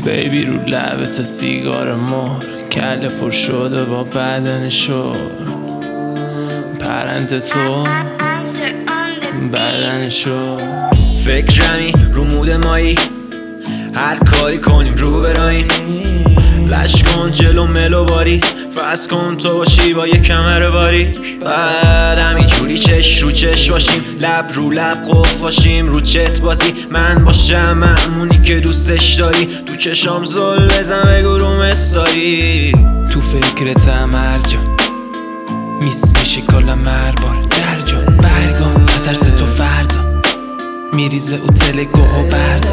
بیبی رو لبت سیگار مر، کله پر شده با بدن شور، پرنده تو بدن شور. فکرمی رو مود مایی، هر کاری کنیم رو براییم. لش کن جلو ملو باری، فرض کن تو باشی با یه کمر باریک. بعد همینجوری چش رو چش باشیم، لب رو لب قف باشیم، رو چت بازی من باشم معمونی که دوستش داری. تو چشام زل بزن بگو رو مستاری. تو فکرتم هر جا میس میشه کلم مربار در جا برگام نترس تو فردا میریزه اوتل گوه و بردا.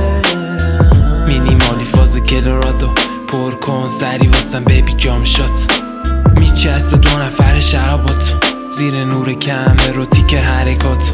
مینیمالی فاز کلورادو پر کن سری واسم بیبی جام شات، میچسبه دو نفر شرابات زیر نور کمه رو تیک حرکات.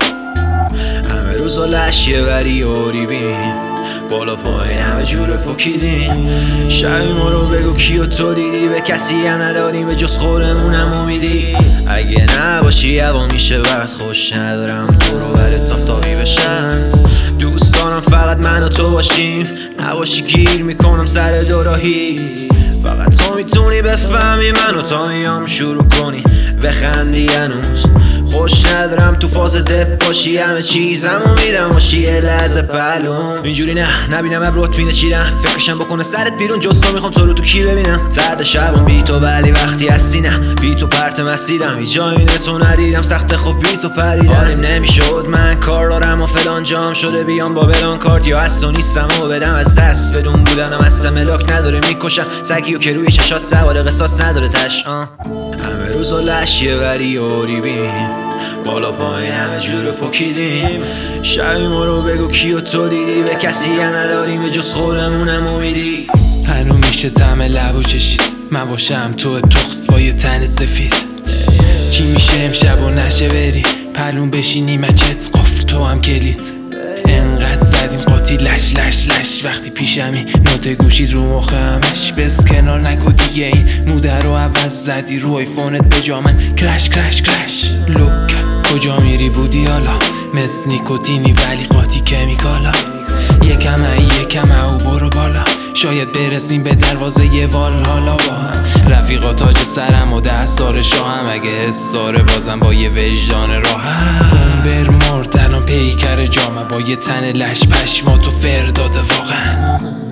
همه روزا لشیه ولی اوری بین، بالا پایین همه جور پکیدیم. شبی ما رو بگو کیو تو دیدی، به کسی هم نداریم به جز خورمونم امیدی. اگه نباشی هوا میشه وقت خوش ندارم تو رو برات آفتابی بشن. دوستانم فقط من و تو باشیم، نباشی گیر میکنم سر دوراهی. فقط تو میتونی بفهمی منو تا میام شروع کنی بخندی. هنوز خوش ندارم تو فاز دپ باشی، همه چیزمو میرم باشی یه لحظه پلوم. اینجوری نه نبینم ابروت مینه چیدم، فکرشم بکنه سرت بیرون جز تو میخوام تو رو تو کی ببینم. سرد شبم بی تو ولی وقتی هستی نه، بی تو پرت مسیرم هیچ جایی تو ندیدم. سخت خوب بی تو پریدم نمیشد، من کار دارم و فلان جام شده بیام با بلان کارت. یا از تو نیستم و بدم از دست بدون بودنم اصلا ملاک نداره میکشم سگیو که روی چشات سوار قصاص نداره تش. همه روزا لشیه ولی اوری بین، بالا پایین همه جور پکیدیم. شبی ما رو بگو کیو تو دیدی، به کسی هم نداریم به جز خودمونم امیدی. هنو میشه طعم لبو چشید، من باشم تو تخص با یه تن سفید. چی میشه امشب و نشه بری پلون بشینی مچت قفل تو هم کلید. انقدر زدیم قاطی لش لش لش، وقتی پیشمی نوت گوشید رو مخ همش. بس کنار نکو دیگه این موده رو عوض زدی رو ایفونت به جا من کرش کرش کرش. لوک کجا میری بودی حالا مس نیکوتینی ولی قاطی کمیکالا. یکم او برو بالا شاید برسیم به دروازه یه وال حالا با هم. رفیقا تاج سرم و 10 سال شاهم، اگه حس داره بازم با یه وجدان راحت. بر مرد الان پیکر جامه با یه تن لش پشما تو فرداده واقعا.